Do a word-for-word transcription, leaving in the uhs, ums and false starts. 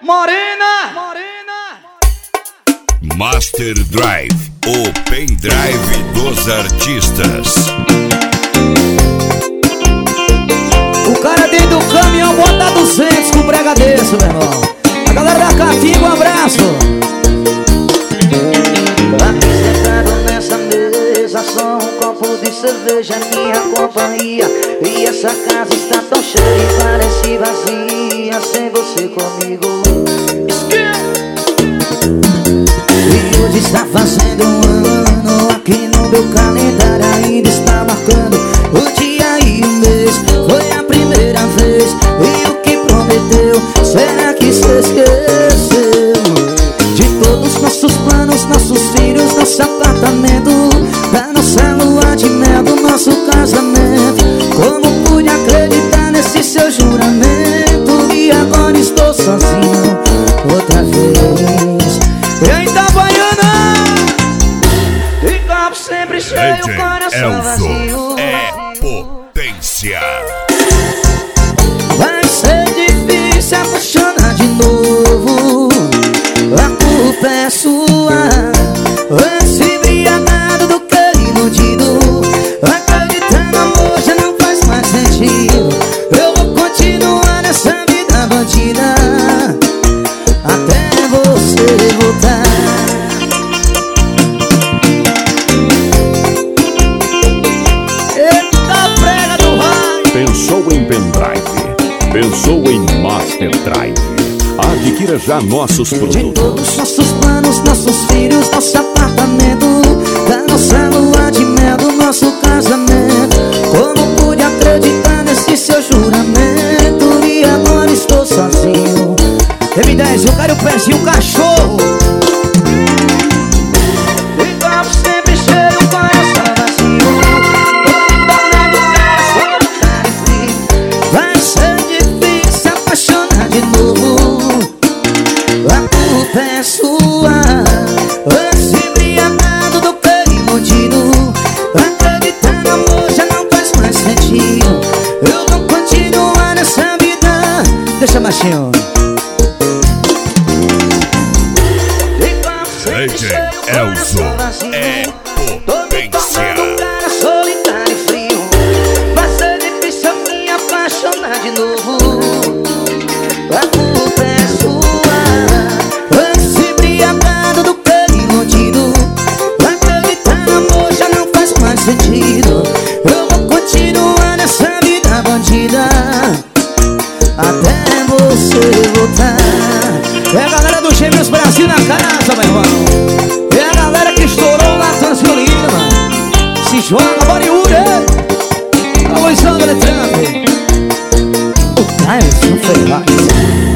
Morena, Morena. Master Drive, o pendrive dos artistas. O cara dentro do caminhão bota duzentos com brega desse, meu irmão. A galera da Catinga, um abraço. Aqui sentado nessa mesa, só um copo de cerveja, minha companhia. E essa casa está tão cheia e parece vazia sem você comigo. E hoje está fazendo um ano, aqui no meu calendário ainda está marcando o dia e o mês. Foi a primeira vez, e o que prometeu, será que se esqueceu? De todos nossos planos, nossos filhos, nosso apartamento, da nossa lua de mel, do nosso casamento. Como pude acreditar nesse seu juramento? E agora estou sozinho outra vez. E aí, Itabaiana! E copo sempre cheio, o coração vazio. É potência. Vai ser difícil apaixonar de novo. A culpa é sua. Antes embriagado do que iludido. Acreditar no amor já não faz mais sentido. Eu vou continuar nessa vida bandida até você voltar. Eita prega do raio! Pensou em pendrive? Pensou em Master Drive? Adquira já nossos De produtos. todos nossos planos, nossos filhos, nosso apartamento, da nossa lua de mel, do nosso casamento. Como pude acreditar nesse seu juramento? E agora estou sozinho. M dez, eu quero o pezinho, o cachorro. E copo sempre cheio, o coração vazio. Tornando o cara solitário e frio. Vai ser difícil apaixonar de novo. A culpa é sua. Antes embriagado do que iludido. Acreditar no amor já não faz mais sentido. Eu vou continuar nessa vida. Deixa machinho. D J Elzo é potência. Cara solitário e frio. Vai ser difícil eu me apaixonar de novo. A culpa é sua. Antes embriagado do que iludido. Acreditar no amor já não faz mais sentido. Eu vou continuar nessa vida bandida até você voltar. É a galera do Gêmeos Brasil na casa, meu irmão. É a galera que estourou lá Transfilina, mano. Se joga, Bollywood, é? A Luizão Eletrante. O Caio não foi lá.